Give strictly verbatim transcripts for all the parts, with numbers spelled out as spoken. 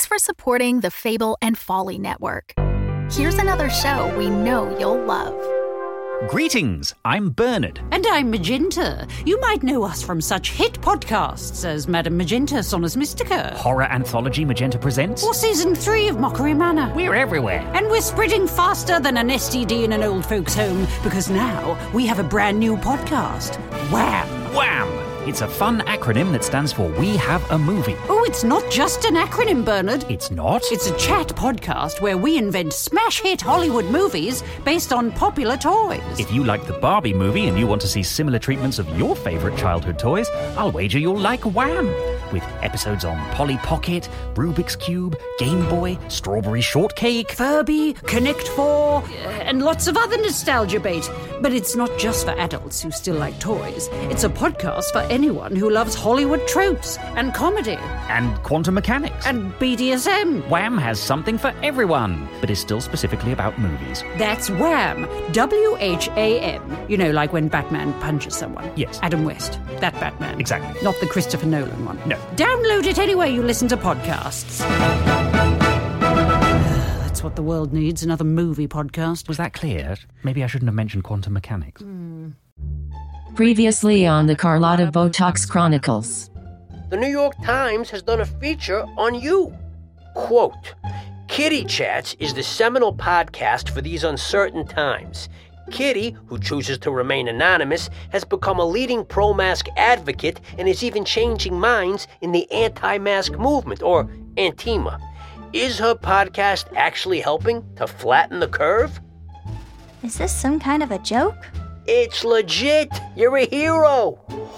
for supporting the Fable and Folly Network. Here's another show we know you'll love. Greetings, I'm Bernard. And I'm Magenta. You might know us from such hit podcasts as Madame Magenta, Sonus Mystica. Horror anthology Magenta Presents. Or Season three of Mockery Manor. We're everywhere. And we're spreading faster than an S T D in an old folks' home, because now we have a brand new podcast. Wham! Wham! It's a fun acronym that stands for We Have a Movie. Oh, it's not just an acronym, Bernard. It's not? It's a chat podcast where we invent smash hit Hollywood movies based on popular toys. If you like the Barbie movie and you want to see similar treatments of your favourite childhood toys, I'll wager you'll like Wham! With episodes on Polly Pocket, Rubik's Cube, Game Boy, Strawberry Shortcake, Furby, Connect Four, and lots of other nostalgia bait. But it's not just for adults who still like toys. It's a podcast for anyone who loves Hollywood tropes and comedy. And quantum mechanics. And B D S M. Wham has something for everyone, but is still specifically about movies. That's Wham! W H A M. You know, like when Batman punches someone. Yes. Adam West. That Batman. Exactly. Not the Christopher Nolan one. No. Download it anywhere you listen to podcasts. That's what the world needs, another movie podcast. Was that clear? Maybe I shouldn't have mentioned quantum mechanics. Mm. Previously on the Carlotta Botox Chronicles. The New York Times has done a feature on you. Quote, Kitty Chats is the seminal podcast for these uncertain times. Kitty, who chooses to remain anonymous, has become a leading pro-mask advocate and is even changing minds in the anti-mask movement, or Antima. Is her podcast actually helping to flatten the curve? Is this some kind of a joke? It's legit. You're a hero.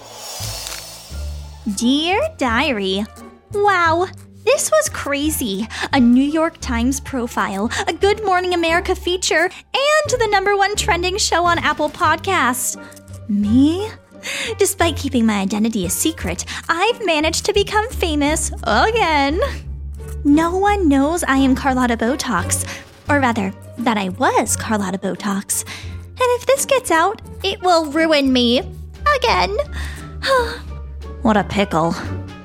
Dear Diary, wow, this was crazy. A New York Times profile, a Good Morning America feature, and the number one trending show on Apple Podcasts. Me? Despite keeping my identity a secret, I've managed to become famous again. No one knows I am Carlotta Botox, or rather, that I was Carlotta Botox. And if this gets out, it will ruin me again. What a pickle.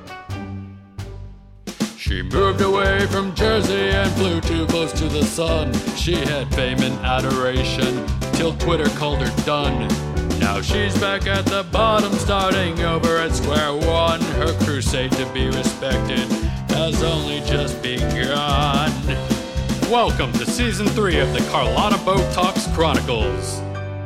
She moved away from Jersey and flew too close to the sun. She had fame and adoration till Twitter called her done. Now she's back at the bottom, starting over at square one. Her crusade to be respected has only just begun. Welcome to Season three of the Carlotta Botox Chronicles.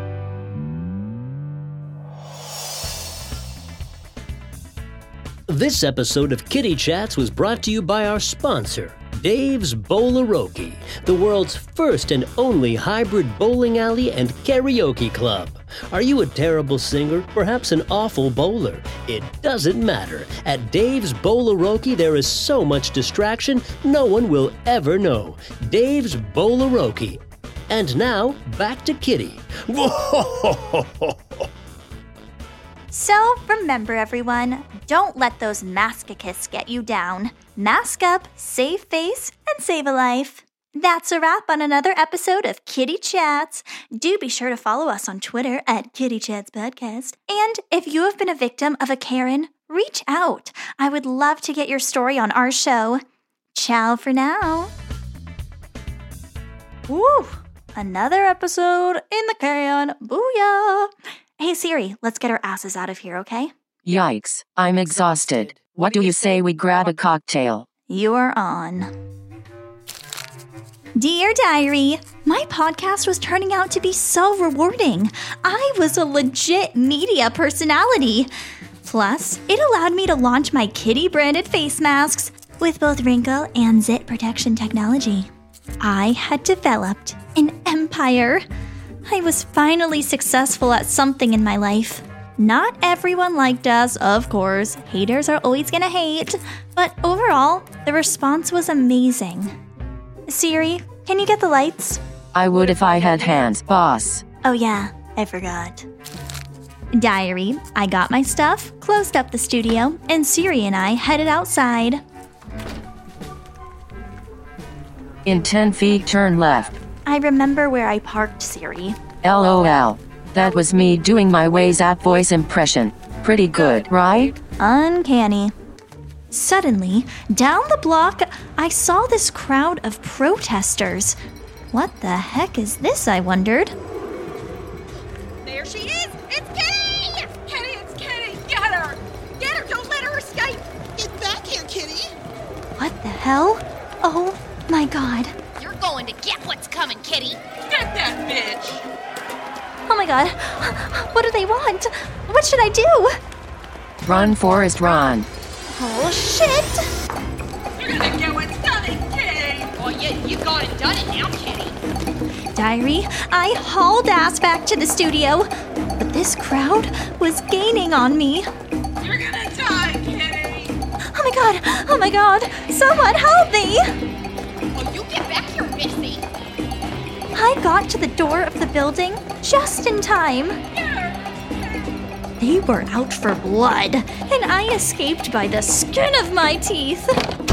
This episode of Kitty Chats was brought to you by our sponsor, Dave's Bowleroke, the world's first and only hybrid bowling alley and karaoke club. Are you a terrible singer? Perhaps an awful bowler? It doesn't matter. At Dave's Bowleroke, there is so much distraction, no one will ever know. Dave's Bowleroke. And now, back to Kitty. So, remember everyone, don't let those masochists get you down. Mask up, save face, and save a life. That's a wrap on another episode of Kitty Chats. Do be sure to follow us on Twitter at Kitty Chats Podcast. And if you have been a victim of a Karen, reach out. I would love to get your story on our show. Ciao for now. Woo! Another episode in the can. Booyah! Hey Siri, let's get our asses out of here, okay? Yikes, I'm exhausted. What do you say we grab a cocktail? You're on. Dear Diary, my podcast was turning out to be so rewarding. I was a legit media personality. Plus, it allowed me to launch my Kitty-branded face masks with both wrinkle and zit protection technology. I had developed an empire. I was finally successful at something in my life. Not everyone liked us, of course. Haters are always gonna hate. But overall, the response was amazing. Siri, can you get the lights? I would if I had hands, boss. Oh yeah, I forgot. Diary, I got my stuff, closed up the studio, and Siri and I headed outside. In ten feet, turn left. I remember where I parked, Siri. LOL. That was me doing my Waze app voice impression. Pretty good, right? Uncanny. Suddenly, down the block, I saw this crowd of protesters. What the heck is this, I wondered? There she is! It's Kitty! Kitty, it's Kitty! Get her! Get her! Don't let her escape! Get back here, Kitty! What the hell? Oh my god. You're going to get what's coming, Kitty. Get that bitch! Oh my god. What do they want? What should I do? Run, Forrest, run. Oh, shit! You're gonna get what's coming, Kitty! Oh, you, you got it done it now, Kitty. Diary, I hauled ass back to the studio, but this crowd was gaining on me. You're gonna die, Kitty! Oh my god! Oh my god! Someone help me! Oh, you get back here, Missy. I got to the door of the building just in time. They were out for blood, and I escaped by the skin of my teeth.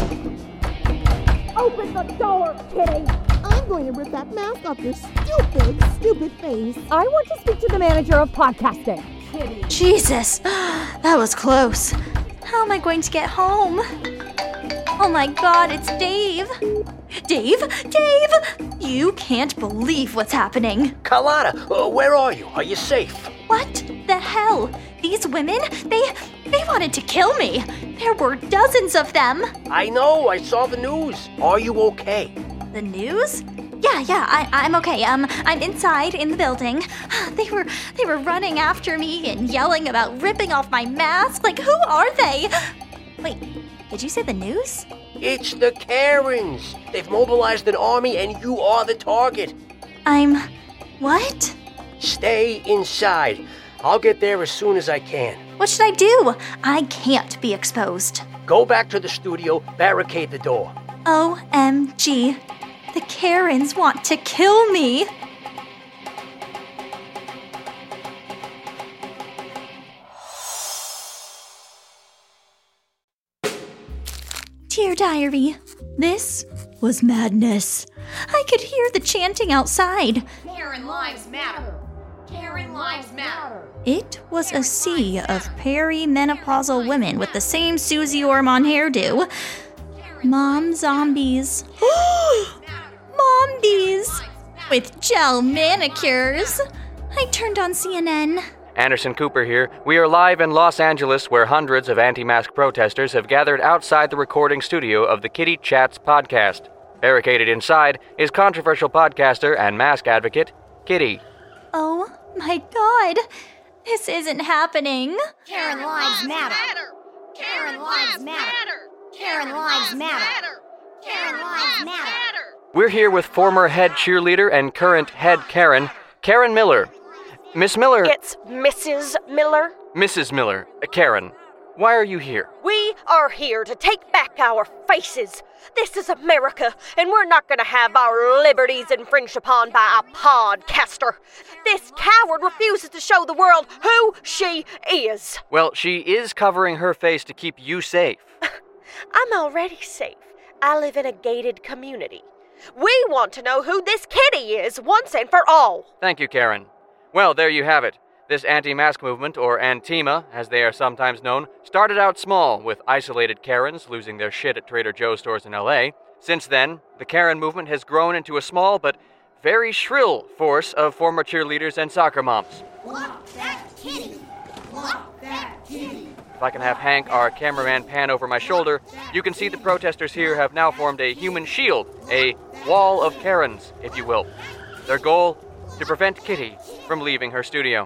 Open the door, Kitty! I'm going to rip that mask off your stupid, stupid face. I want to speak to the manager of podcasting. Kitty. Jesus, that was close. How am I going to get home? Oh my god, it's Dave. Dave? Dave! You can't believe what's happening. Carlotta, uh, where are you? Are you safe? What the hell? These women, they they wanted to kill me. There were dozens of them. I know, I saw the news. Are you okay? The news? Yeah, yeah, I, I'm okay. Um, I'm inside in the building. They were they were running after me and yelling about ripping off my mask. Like, who are they? Wait, did you say the news? It's the Karens. They've mobilized an army and you are the target. I'm... what? Stay inside. I'll get there as soon as I can. What should I do? I can't be exposed. Go back to the studio, barricade the door. O M G. The Karens want to kill me. Dear Diary, this was madness. I could hear the chanting outside. Karen lives matter. Karen lives matter. It was a sea of perimenopausal women with the same Susie Ormond hairdo. Mom zombies. Mombies! With gel manicures. I turned on C N N. Anderson Cooper here. We are live in Los Angeles, where hundreds of anti-mask protesters have gathered outside the recording studio of the Kitty Chats podcast. Barricaded inside is controversial podcaster and mask advocate, Kitty. Oh my god. This isn't happening. Karen lives matter. Karen lives matter. Karen lives matter. Karen lives matter. We're here with former head cheerleader and current head Karen, Karen Miller. Miss Miller... It's Missus Miller. Missus Miller. Uh, Karen, why are you here? We are here to take back our faces. This is America, and we're not going to have our liberties infringed upon by a podcaster. This coward refuses to show the world who she is. Well, she is covering her face to keep you safe. I'm already safe. I live in a gated community. We want to know who this kitty is once and for all. Thank you, Karen. Well, there you have it. This anti-mask movement, or Antima, as they are sometimes known, started out small, with isolated Karens losing their shit at Trader Joe's stores in L A. Since then, the Karen movement has grown into a small but very shrill force of former cheerleaders and soccer moms. Lock that kitty! Lock that kitty! If I can have Hank, our cameraman, pan over my shoulder, you can see the protesters here have now formed a human shield, a wall of Karens, if you will. Their goal? To prevent Kitty from leaving her studio.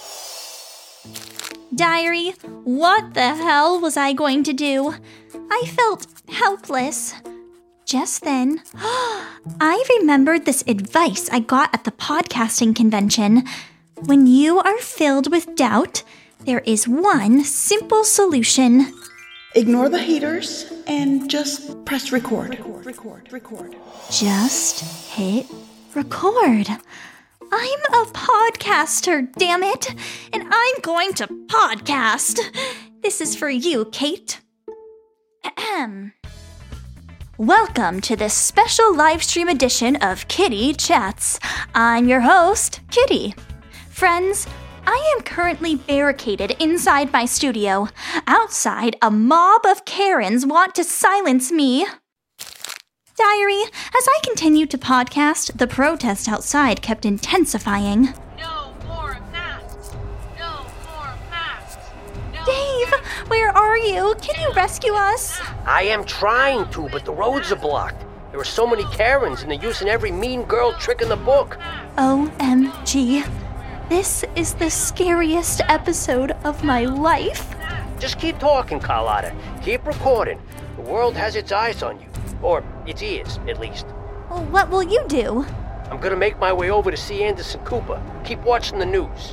Diary, what the hell was I going to do? I felt helpless. Just then, I remembered this advice I got at the podcasting convention. When you are filled with doubt, there is one simple solution. Ignore the haters and just press record. Record, record, record. Just hit record. I'm a podcaster, damn it, and I'm going to podcast. This is for you, Kate. Ahem. Welcome to this special live stream edition of Kitty Chats. I'm your host, Kitty. Friends, I am currently barricaded inside my studio. Outside, a mob of Karens want to silence me. Diary, as I continued to podcast, the protest outside kept intensifying. No more masks! No more masks! No Dave, where are you? Can you rescue us? I am trying to, but the roads are blocked. There are so many Karens, and they're using every mean girl trick in the book. O M G. This is the scariest episode of my life. Just keep talking, Carlotta. Keep recording. The world has its eyes on you. Or its ears, at least. Well, what will you do? I'm gonna make my way over to see Anderson Cooper. Keep watching the news.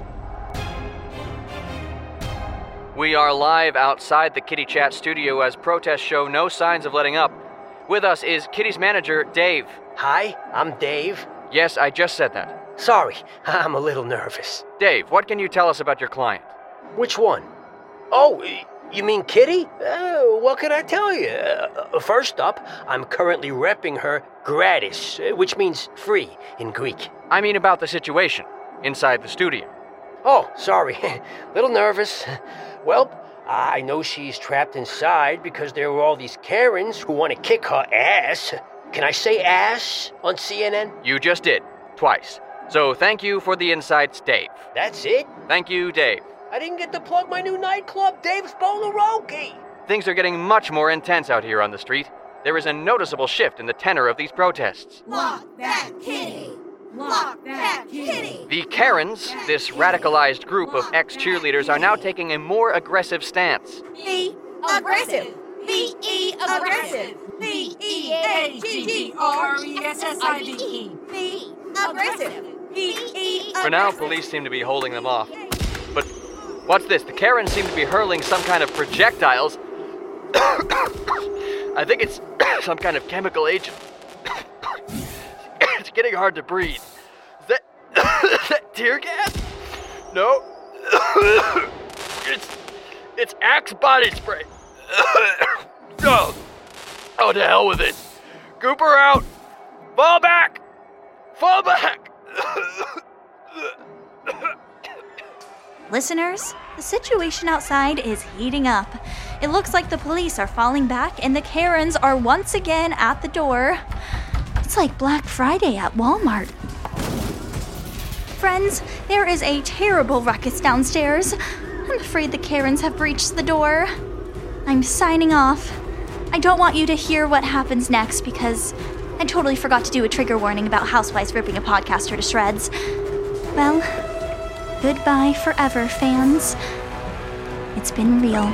We are live outside the Kitty Chat studio as protests show no signs of letting up. With us is Kitty's manager, Dave. Hi, I'm Dave. Yes, I just said that. Sorry, I'm a little nervous. Dave, what can you tell us about your client? Which one? Oh, you mean Kitty? Uh, what can I tell you? Uh, first up, I'm currently repping her gratis, which means free in Greek. I mean about the situation inside the studio. Oh, sorry. Little nervous. Well, I know she's trapped inside because there are all these Karens who want to kick her ass. Can I say ass on C N N? You just did. Twice. So thank you for the insights, Dave. That's it? Thank you, Dave. I didn't get to plug my new nightclub, Dave's Bolaroki. Things are getting much more intense out here on the street. There is a noticeable shift in the tenor of these protests. Lock that kitty! Lock that kitty! The Karens, this radicalized group of ex-cheerleaders, are now taking a more aggressive stance. Be aggressive! B E aggressive! B E A G G R E S S I V E. Be aggressive! B E aggressive! For now, police seem to be holding them off. But what's this? The Karens seem to be hurling some kind of projectiles. I think it's some kind of chemical agent. It's getting hard to breathe. Is that, is that tear gas? No. It's it's Axe body spray. Oh. Oh, to hell with it. Cooper out. Fall back. Fall back. Listeners, the situation outside is heating up. It looks like the police are falling back and the Karens are once again at the door. It's like Black Friday at Walmart. Friends, there is a terrible ruckus downstairs. I'm afraid the Karens have breached the door. I'm signing off. I don't want you to hear what happens next because I totally forgot to do a trigger warning about housewives ripping a podcaster to shreds. Well, goodbye forever, fans. It's been real.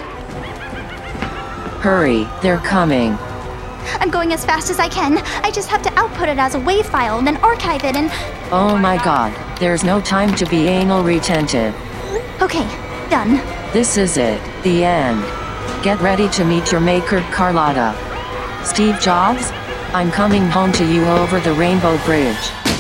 Hurry, they're coming. I'm going as fast as I can. I just have to output it as a WAV file and then archive it and... Oh my god, there's no time to be anal retentive. Okay, done. This is it, the end. Get ready to meet your maker, Carlotta. Steve Jobs? I'm coming home to you over the Rainbow Bridge.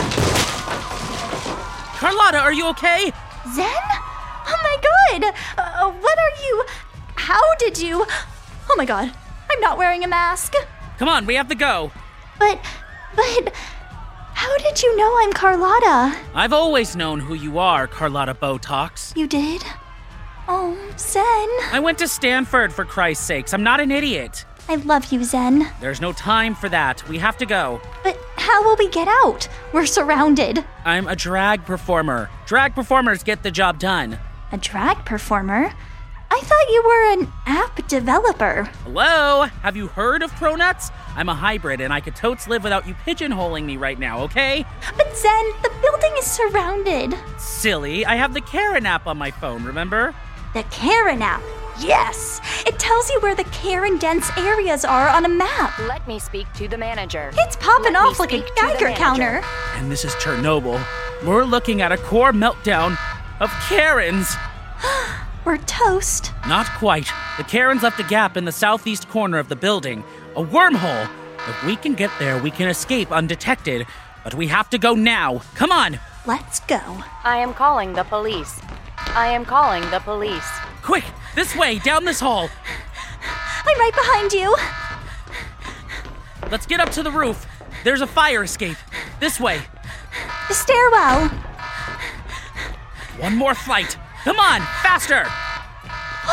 Carlotta, are you okay? Zen? Oh my god! Uh, what are you... How did you... Oh my god, I'm not wearing a mask. Come on, we have to go. But, but... How did you know I'm Carlotta? I've always known who you are, Carlotta Botox. You did? Oh, Zen. I went to Stanford, for Christ's sakes. I'm not an idiot. I love you, Zen. There's no time for that. We have to go. But how will we get out? We're surrounded. I'm a drag performer. Drag performers get the job done. A drag performer? I thought you were an app developer. Hello? Have you heard of Pronuts? I'm a hybrid and I could totes live without you pigeonholing me right now, okay? But Zen, the building is surrounded. Silly. I have the Karen app on my phone, remember? The Karen app? Yes! It tells you where the Karen-dense areas are on a map. Let me speak to the manager. It's popping Let off like a Geiger counter. And this is Chernobyl. We're looking at a core meltdown of Karens. We're toast. Not quite. The Karens left a gap in the southeast corner of the building. A wormhole. If we can get there, we can escape undetected. But we have to go now. Come on. Let's go. I am calling the police. I am calling the police. Quick, this way, down this hall. I'm right behind you. Let's get up to the roof. There's a fire escape. This way. The stairwell. One more flight. Come on, faster.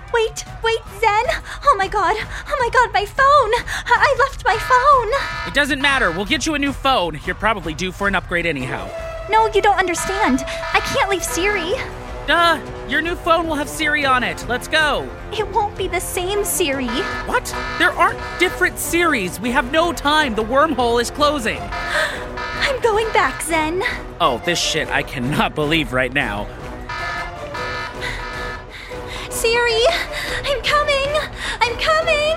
Wait, wait, Zen! Oh my god, oh my god, my phone! I, I left my phone! It doesn't matter. We'll get you a new phone. You're probably due for an upgrade anyhow. No, you don't understand. I can't leave Siri. Duh! Your new phone will have Siri on it. Let's go. It won't be the same Siri. What? There aren't different Siris. We have no time. The wormhole is closing. I'm going back, Zen. Oh, this shit I cannot believe right now. Siri, I'm coming! I'm coming!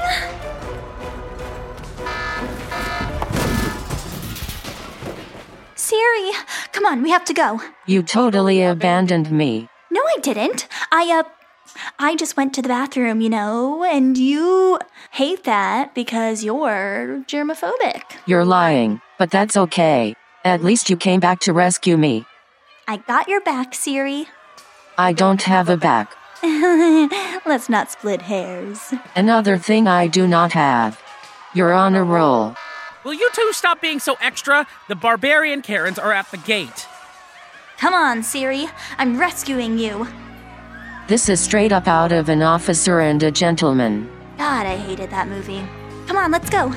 Siri, come on, we have to go. You totally abandoned me. No, I didn't. I, uh, I just went to the bathroom, you know, and you hate that because you're germophobic. You're lying, but that's okay. At least you came back to rescue me. I got your back, Siri. I don't have a back. Let's not split hairs. Another thing I do not have. You're on a roll. Will you two stop being so extra? The barbarian Karens are at the gate. Come on, Siri. I'm rescuing you. This is straight up out of An Officer and a Gentleman. God, I hated that movie. Come on, let's go.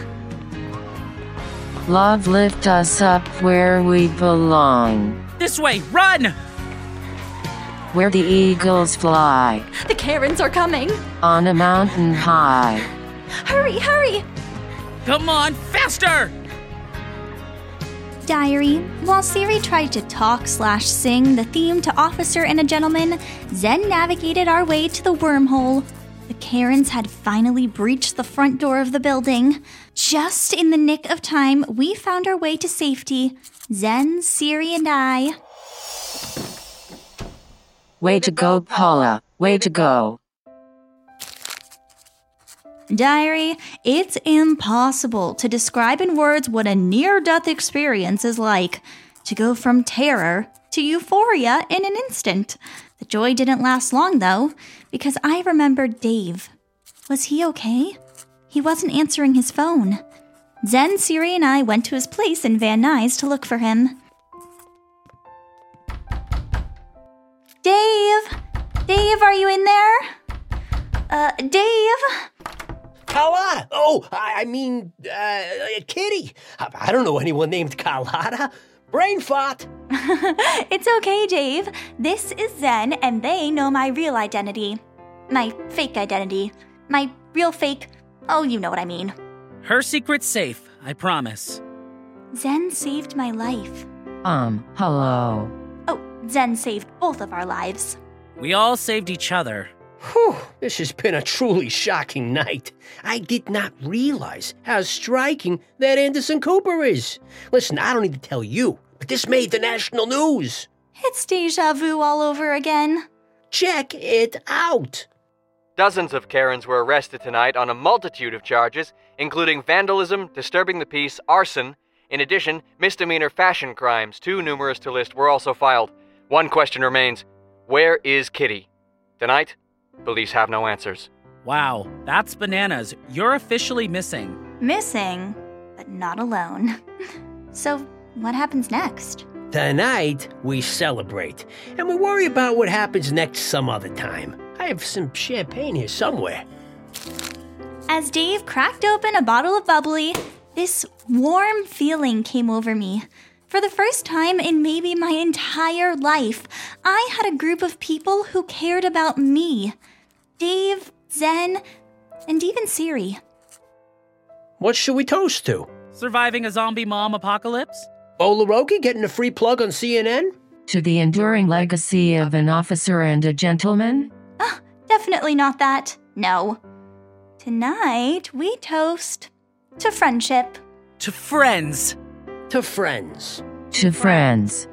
Love lift us up where we belong. This way, run! Where the eagles fly. The Karens are coming. On a mountain high. Hurry, hurry! Come on, faster! Diary. While Siri tried to talk slash sing the theme to Officer and a Gentleman, Zen navigated our way to the wormhole. The Karens had finally breached the front door of the building. Just in the nick of time, we found our way to safety. Zen, Siri, and I. Way to go, Paula. Way to go. Diary, it's impossible to describe in words what a near-death experience is like. To go from terror to euphoria in an instant. The joy didn't last long, though, because I remembered Dave. Was he okay? He wasn't answering his phone. Zen, Siri, and I went to his place in Van Nuys to look for him. Dave! Dave, are you in there? Uh, Dave? Carlotta! Oh, I, I mean, uh, Kitty. I, I don't know anyone named Carlotta. Brain fart. It's okay, Dave. This is Zen, and they know my real identity. My fake identity. My real fake... Oh, you know what I mean. Her secret's safe, I promise. Zen saved my life. Um, hello. Oh, Zen saved both of our lives. We all saved each other. Whew, this has been a truly shocking night. I did not realize how striking that Anderson Cooper is. Listen, I don't need to tell you, but this made the national news. It's deja vu all over again. Check it out. Dozens of Karens were arrested tonight on a multitude of charges, including vandalism, disturbing the peace, arson. In addition, misdemeanor fashion crimes, too numerous to list, were also filed. One question remains. Where is Kitty? Tonight, police have no answers. Wow, that's bananas. You're officially missing. Missing, but not alone. So, what happens next? Tonight, we celebrate, and we worry about what happens next some other time. I have some champagne here somewhere. As Dave cracked open a bottle of bubbly, this warm feeling came over me. For the first time in maybe my entire life, I had a group of people who cared about me. Dave, Zen, and even Siri. What should we toast to? Surviving a zombie mom apocalypse? Bolaroki getting a free plug on C N N? To the enduring legacy of An Officer and a Gentleman? Oh, definitely not that. No. Tonight, we toast to friendship. To friends. To friends. To friends.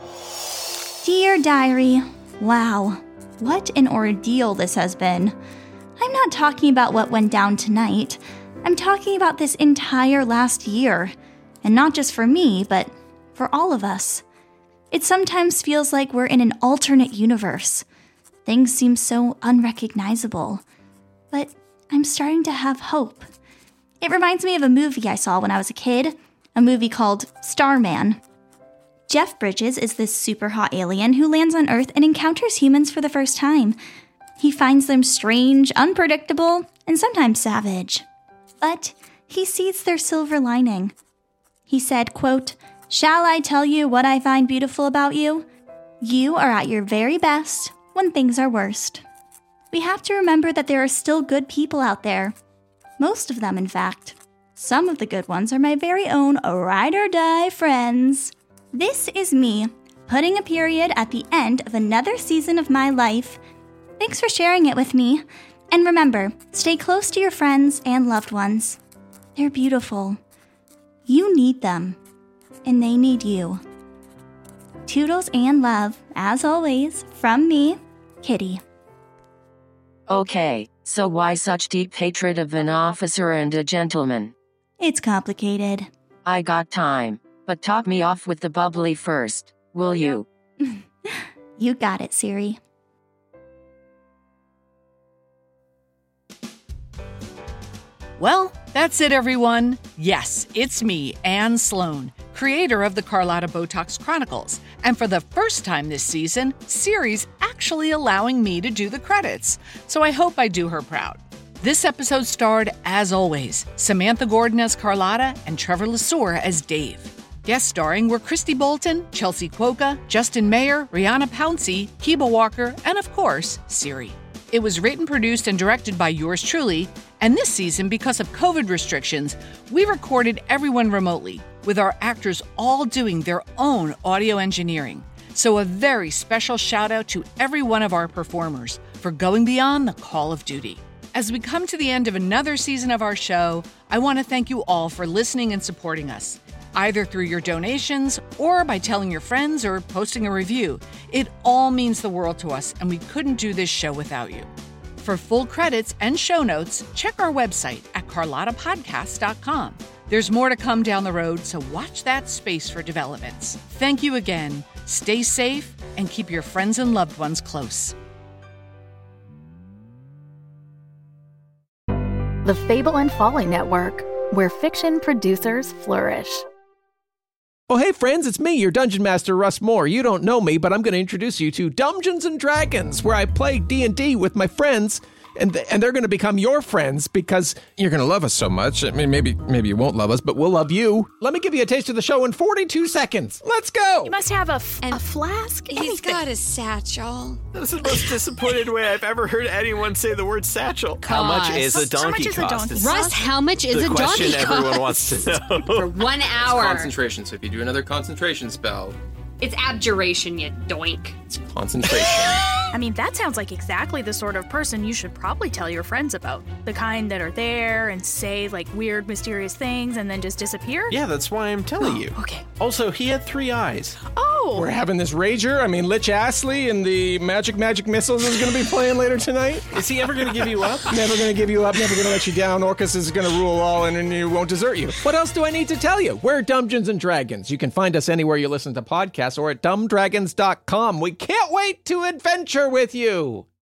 Dear Diary, wow, what an ordeal this has been. I'm not talking about what went down tonight. I'm talking about this entire last year. And not just for me, but for all of us. It sometimes feels like we're in an alternate universe. Things seem so unrecognizable. But I'm starting to have hope. It reminds me of a movie I saw when I was a kid. A movie called Starman. Jeff Bridges is this super hot alien who lands on Earth and encounters humans for the first time. He finds them strange, unpredictable, and sometimes savage. But he sees their silver lining. He said, quote, "Shall I tell you what I find beautiful about you? You are at your very best when things are worst." We have to remember that there are still good people out there. Most of them, in fact. Some of the good ones are my very own ride or die friends. This is me, putting a period at the end of another season of my life. Thanks for sharing it with me. And remember, stay close to your friends and loved ones. They're beautiful. You need them, and they need you. Toodles and love, as always, from me, Kitty. Okay, so why such deep hatred of an officer and a gentleman? It's complicated. I got time, but top me off with the bubbly first, will you? You got it, Siri. Well, that's it, everyone. Yes, it's me, Anne Sloan, creator of the Carlotta Botox Chronicles. And for the first time this season, Siri's actually allowing me to do the credits. So I hope I do her proud. This episode starred, as always, Samantha Gordon as Carlotta and Trevor Lesueur as Dave. Guest starring were Christy Bolton, Chelsea Quokka, Justin Mayer, Rihanna Pouncey, Kiba Walker, and of course, Siri. It was written, produced, and directed by yours truly. And this season, because of COVID restrictions, we recorded everyone remotely, with our actors all doing their own audio engineering. So a very special shout out to every one of our performers for going beyond the call of duty. As we come to the end of another season of our show, I want to thank you all for listening and supporting us, either through your donations or by telling your friends or posting a review. It all means the world to us, and we couldn't do this show without you. For full credits and show notes, check our website at carlotta podcast dot com. There's more to come down the road, so watch that space for developments. Thank you again. Stay safe and keep your friends and loved ones close. The Fable and Folly Network, where fiction producers flourish. Oh, hey, friends, it's me, your Dungeon Master, Russ Moore. You don't know me, but I'm going to introduce you to Dungeons and Dragons, where I play D and D with my friends, and th- and they're going to become your friends because you're going to love us so much. I mean, maybe maybe you won't love us, but we'll love you. Let me give you a taste of the show in forty-two seconds. Let's go! You must have a, f- a flask. He's Anything. got a satchel. That's the most disappointed way I've ever heard anyone say the word satchel. How much is a donkey how much cost? Is a donkey Russ, how much is the a donkey cost? The question everyone wants to know. For one hour. It's concentration, so if you do another concentration spell... It's abjuration, you doink. It's concentration. I mean, that sounds like exactly the sort of person you should probably tell your friends about. The kind that are there and say, like, weird, mysterious things and then just disappear? Yeah, that's why I'm telling you. Okay. Also, he had three eyes. Oh! We're having this rager. I mean, Lich Astley and the Magic Magic Missiles is going to be playing later tonight. Is he ever going to give you up? Never going to give you up, never going to let you down. Orcus is going to rule all and, and he won't desert you. What else do I need to tell you? We're Dungeons and Dragons. You can find us anywhere you listen to podcasts or at dumb dragons dot com. We can't wait to adventure with you.